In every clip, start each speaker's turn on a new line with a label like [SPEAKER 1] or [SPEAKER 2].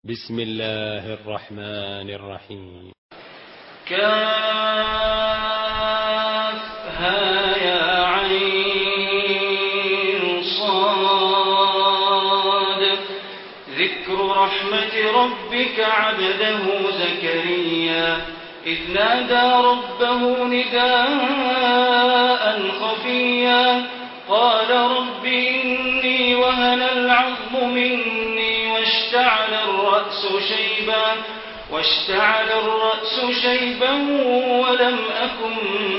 [SPEAKER 1] بسم الله الرحمن الرحيم.
[SPEAKER 2] كافها يا عين صاد ذكر رحمة ربك عبده زكريا إذ نادى ربه نداء خفيا قال رب إني وهن العظم مني واشتعل الرأس شيبا ولم أكن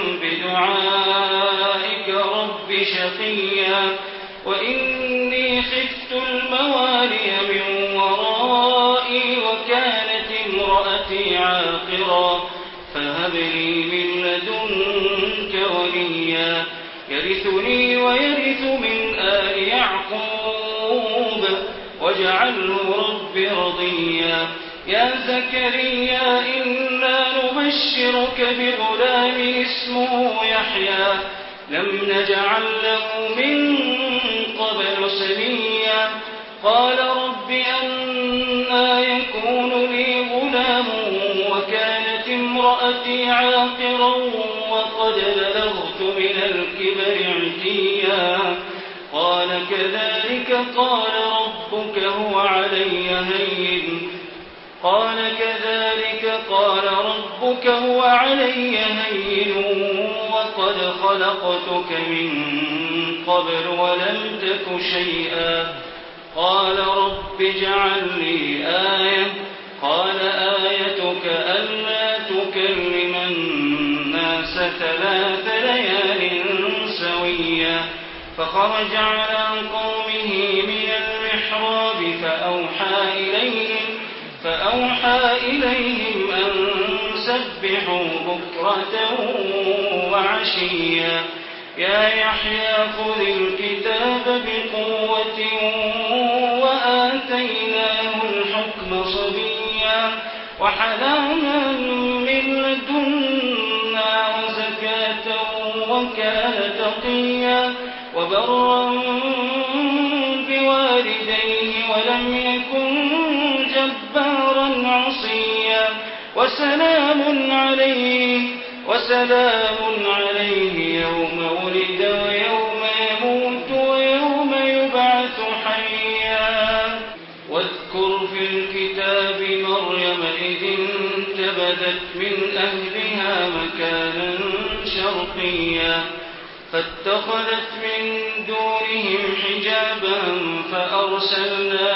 [SPEAKER 2] بدعائك رب شقيا وإني خفت الموالي من ورائي وكانت امرأتي عاقرا فهب لي من لدنك وليا يرثني ويرث من آل يعقوب واجعله رب رضيا يا زكريا إنا نبشرك بغلام اسمه يحيى لم نجعل له من قبل سميا قال رب أنى يكون لي غلام وكانت امرأتي عاقرا وقد بلغت من الكبر عتيا قال كذلك قال ربك هو علي هين وقد خلقتك من قبل ولم تك شيئا قال رب اجعل لي آية قال آيتك ألا تكلم الناس 3 ليال سويا فخرج على قومه من المحراب فأوحى إليهم أن سبحوا بكرة وعشيا يا يحيى خذ الكتاب بقوة وآتيناه الحكم صبيا وحنانا من لدنا وزكاة وكان تقيا وبرا بوالديه ولم يكن جبارا عصيا وسلام عليه يوم ولد ويوم يموت ويوم يبعث حيا واذكر في الكتاب مريم إذ انتبذت من أهلها مكانا شرقيا فاتخذت من دونهم حجابا فأرسلنا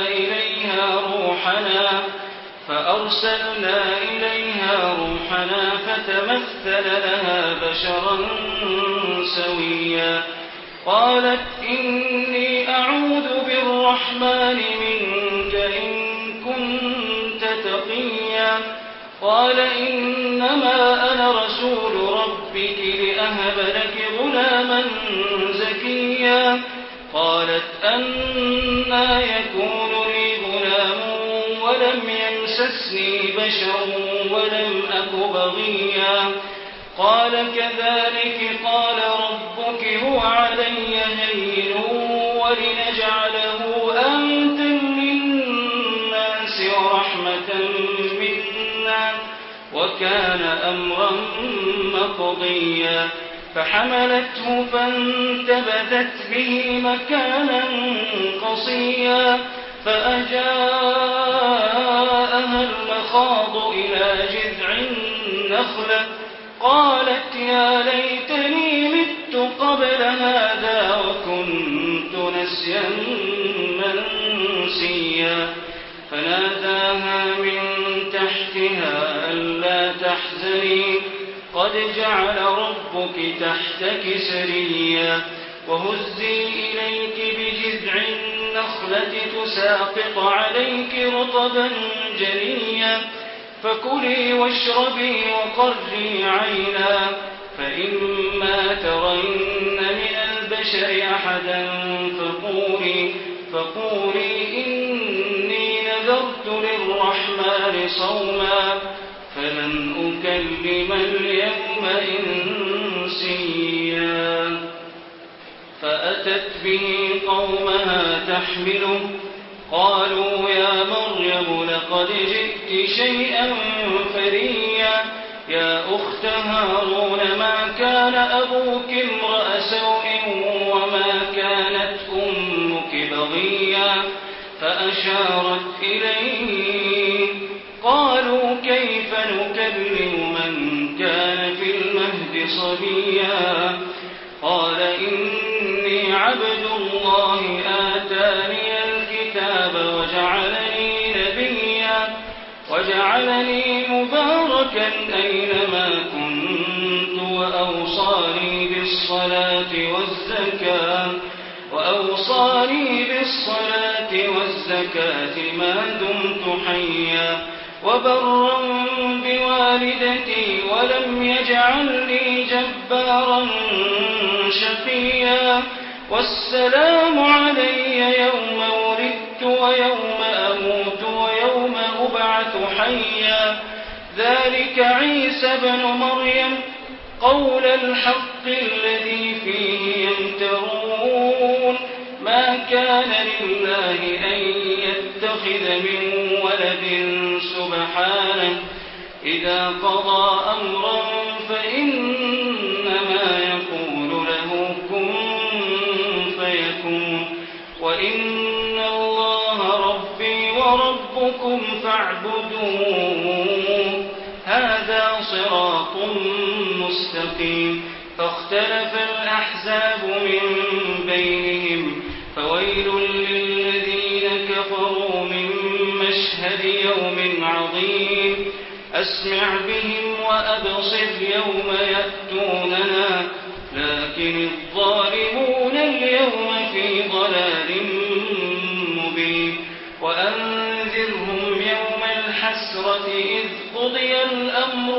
[SPEAKER 2] إليها روحنا فتمثل لها بشرا سويا قالت إني أعوذ بالرحمن منك إن كنت تقيا قال إنما أنا رسول ربك لأهب لك غلاما زكيا قالت أنى يكون لي غلام ولم يمسسني بشر ولم أك بغيا قال كذلك قال ربك هو علي هين ولنجعله آية للناس ورحمة منا وكان أمرا مقضيا فحملته فانتبذت به مكانا قصيا فأجاءها المخاض إلى جذع النخلة قالت يا ليتني مت قبل هذا وكنت نسيا منسيا فناداها من تحتها ألا تحزني قد جعل ربك تحتك سريا وهزي إليك بجذع النخلة تساقط عليك رطبا جنيا فكلي واشربي وقري عينا فإما ترين من البشر أحدا فقولي إني نذرت للرحمن صوما فلن أكلم اليوم إنسيا فأتت به قومها تحمله قالوا يا مريم لقد جئت شيئا فريا يا أخت هارون ما كان أبوك امرأ سوء وما كانت أمك بغيا فأشارت إليه قالوا كيف نكلم من كان في المهد صبيا قال إني عبد الله آتاني الكتاب وجعلني مباركا أينما كنت وأوصاني بالصلاة والزكاة ما دمت حيا وبرا بوالدتي ولم يجعلني جبارا شقيا والسلام علي يوم ولدت ويوم أموت ويوم أبعث حيا ذلك عيسى بن مريم قول الحق الذي فيه يمترون ما كان لله أن يتخذ من ولد سبحانه إذا قضى أمرا فإنما يقول له كن فيكون وإن الله ربي وربكم فاعبدوه هذا صراط مستقيم فاختلف الأحزاب من بينهم فويل للذين كفروا من مشهد يوم عظيم أسمع بهم وأبصر يوم يأتوننا لكن الظالمون اليوم في ضلال مبين وأنذرهم يوم الحسرة إذ قضي الأمر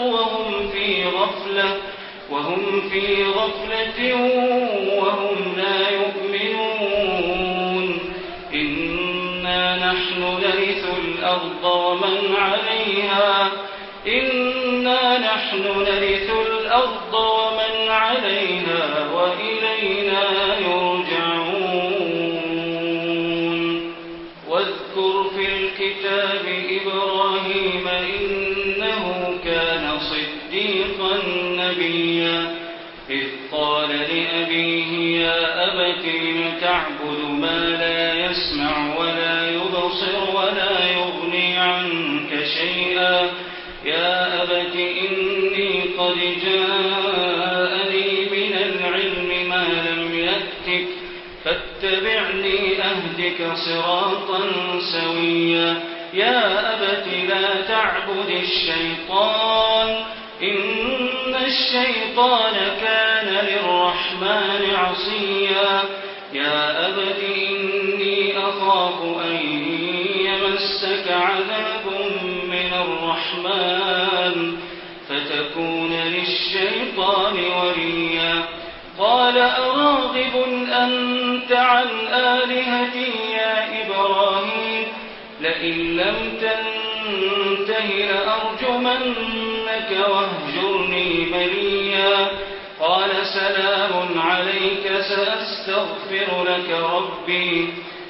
[SPEAKER 2] وهم في غفلة وهم لا يؤمنون إنا نحن نرث الأرض ومن عليها وإلينا يرجعون واذكر في الكتاب إبراهيم إنه كان صديقا نبيا إذ قال لأبيه يا أبت لم تعبد ما لا يسمع ولا يبصر ولا يغني عنك شيئا يا أبت إني قد جاءني من العلم ما لم يأتك فاتبعني أهدك صراطا سويا يا أبت لا تعبد الشيطان إن الشيطان كان للرحمن عصيا يا أبت إني أخاف أن يمسك عذاب من الرحمن فتكون للشيطان وليا قال أراغب أنت عن آلهتي يا إبراهيم لئن لم تنته لأرجمنك واهجرني مليا قال سلام عليك سأستغفر لك ربي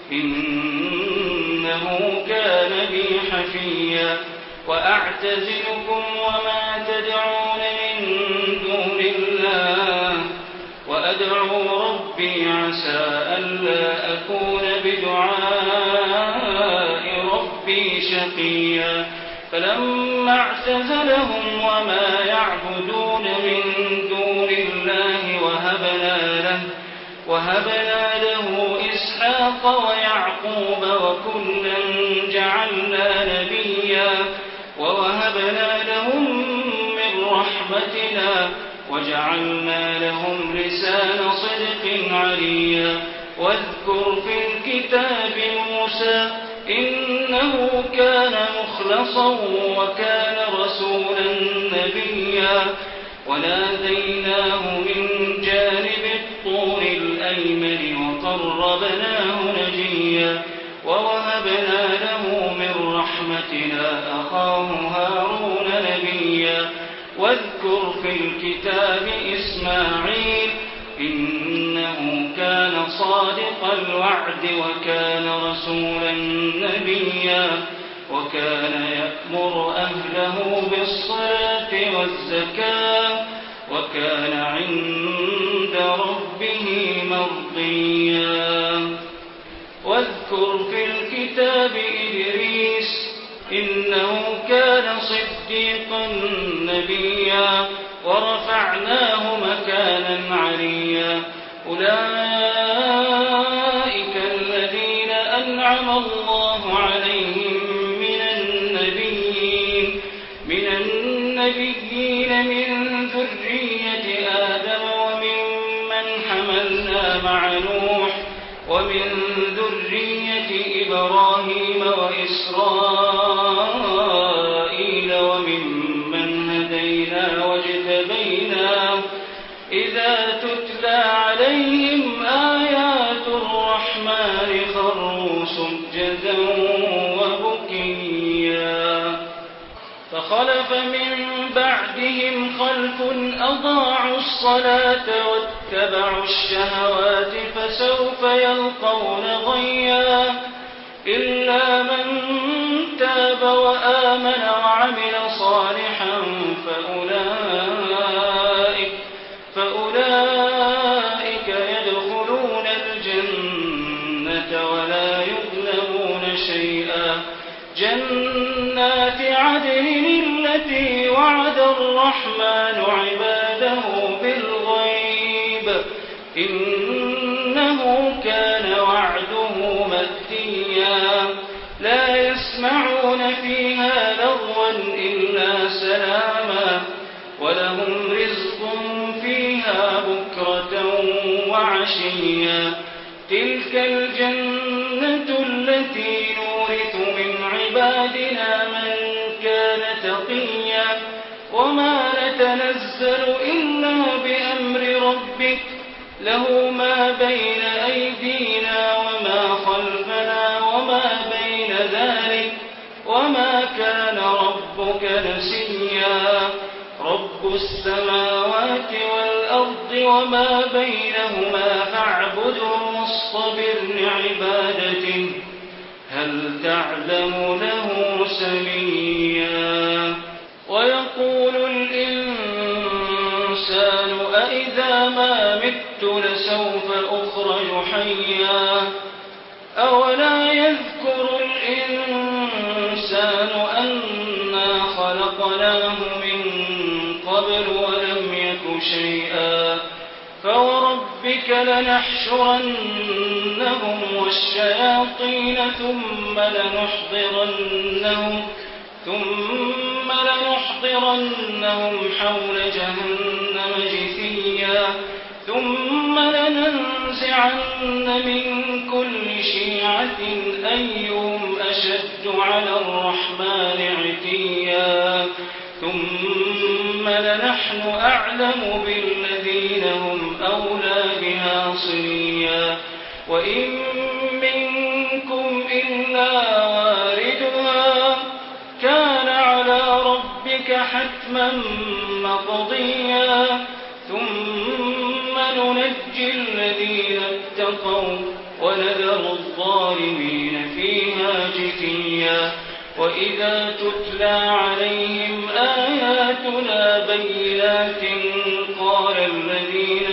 [SPEAKER 2] إنه كان بي حفيا وأعتزلكم وما تدعون من دون الله وأدعو ربي عسى ألا أكون بدعاء ربي شقيا فلما اعتزلهم وما يعبدون من دون الله وهبنا له إسحاق ويعقوب وكلا جعلنا نبيا ووهبنا لهم من رحمتنا وجعلنا لهم لسان صدق عليا واذكر في الكتاب موسى إنه كان مخلصا وكان رسولا نبيا وناديناه من جانب الطور الأيمن وقربناه نجيا ووهبنا له من رحمتنا أخاه هارون نبيا واذكر في الكتاب إسماعيل إنه كان صادق الوعد وكان رسولا نبيا وكان يأمر أهله بالصلاة والزكاة وكان عند ربه مرضيا. واذكر في الكتاب إدريس إنه كان صديقا نبيا ورفعناه مكانا عليا. أولئك الذين أنعم الله عليهم من النبيين من ذرية آدم وممن حملنا مع نوح ومن ذرية إبراهيم وإسرائيل وممن هدينا واجتبينا إذا تتلى عليهم آيات الرحمن خروا سجدا وبكيا. فخلف من بعدهم خلف أضاعوا الصلاة واتبعوا الشهوات فسوف يلقون غيا. إلا من تاب وآمن وعمل صالحا فأولئك يدخلون الجنة ولا يظلمون شيئا. جنات عدن التي وعد الرحمن عباده بالغيب إنه كان وعده مأتيا. لا يسمعون فيها لغوا إلا سلاما ولهم رزق فيها بكرة وعشيا. تلك الجنة التي نورث من عبادنا من كان تقيا. وما نتنزل إلا بأمر ربك له ما بين أيدينا وما خلفنا وما بين ذلك وما كان ربك نسيا. رب السماوات والأرض وما بينهما فاعبده واصطبر لعبادته هل تعلم له سميا. ويقول الإنسان أإذا ما مت لسوف أخرج حيا. أولا يذكر الإنسان أنا خلقناه من قبل ولم يك شيئا. فوربك لنحشرنهم والشياطين ثم لنحضرنهم حول جهنم جثيا. ثم لننزعن من كل شيعة أيهم أشد على الرحمن عتيا. ثم لنحن أعلم بالذين هم أولى بها صليا. وإن منكم إلا واردها كان على ربك حتما مقضيا. ثم ننجي الذين اتقوا ونذر الظالمين فيها جثيا. وإذا تتلى عليهم آياتنا بينات قال الذين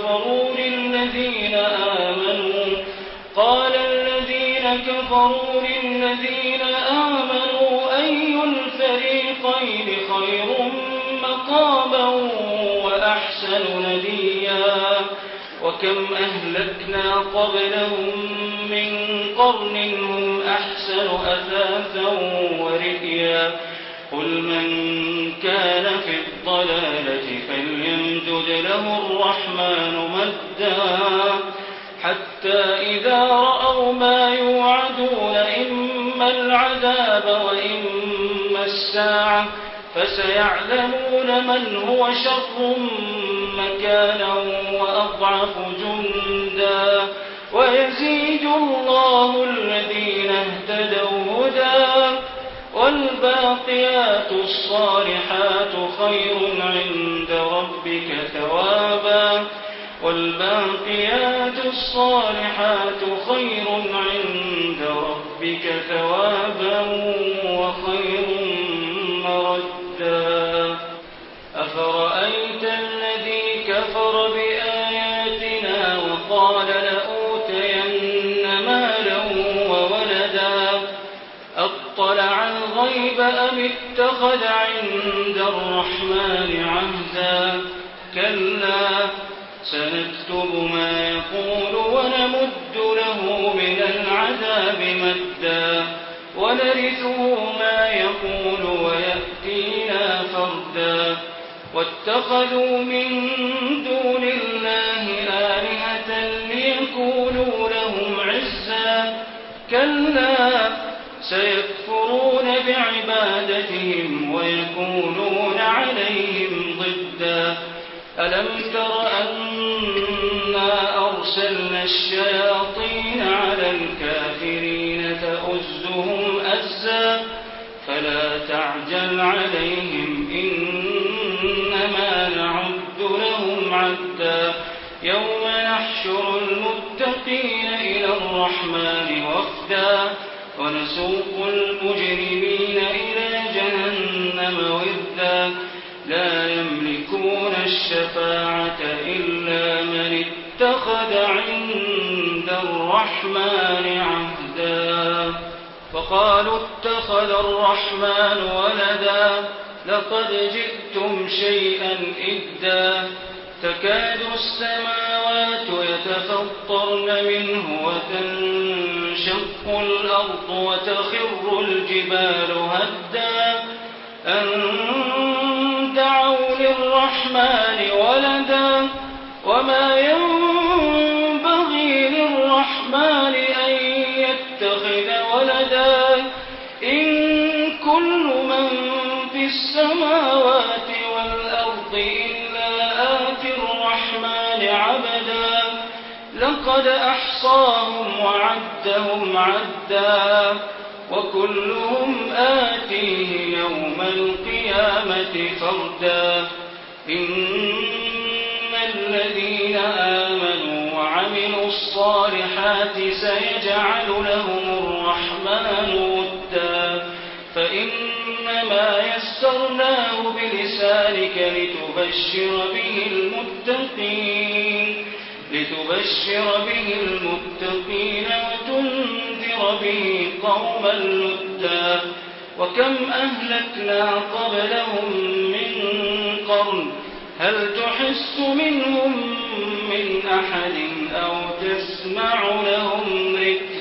[SPEAKER 2] كفروا للذين آمنوا أي الفريقين خير مقاما وأحسن نديا. وكم أهلكنا قبلهم من قرن هم أحسن أثاثا ورئيا. قل من كان في الضلالة فليمدد له الرحمن مدا حتى إذا رأوا ما يوعدون إما العذاب وإما الساعة فسيعلمون من هو شر مكانا وأضعف جندا. ويزيد الله الذين اهتدوا هدى والباقيات الصالحات خير عند ربك ثوابا والباقيات الصالحات خير عند ربك ثوابا وخير مردا أفرأيت الذي كفر بآياتنا وقال لأوتين مالا وولدا أطلع الغيب أم اتخذ عند الرحمن عهدا كلا سنكتب ما يقول ونمد له من العذاب مدا ونرثه ما يقول ويأتينا فردا واتخذوا من دون الله آلهة ليكونوا لهم عزا كلا سيكفرون بعبادتهم ويكونون عليهم ضدا ألم تر أنا أرسلنا الشياطين على الكافرين تؤزهم أزا فلا تعجل عليهم إنما نعد لهم عدا يوم نحشر المتقين إلى الرحمن وفدا ونسوق المجرمين إلى جهنم وردا لا يملكون الشفاعة إلا من اتخذ عند الرحمن عهدا وقالوا اتخذ الرحمن ولدا لقد جئتم شيئا إدا تكاد السماوات يتفطرن منه وتنشق الأرض وتخر الجبال هدا أن دعوا للرحمن ولدا وما ينبغي للرحمن أن يتخذ ولدا إن كل من في السماوات والأرض إلا آتي الرحمن عبدا لقد أحصاهم وعدهم عدا وكلهم آتيه يوم القيامة فردا إن الذين آمنوا وعملوا الصالحات سيجعل لهم الرحمن ودا فإنما يسرناه بلسانك لتبشر به المتقين وتنذر به قوما لدا وكم أهلكنا قبلهم من قرن هل تحس منهم من أحد أو تسمع لهم ركزا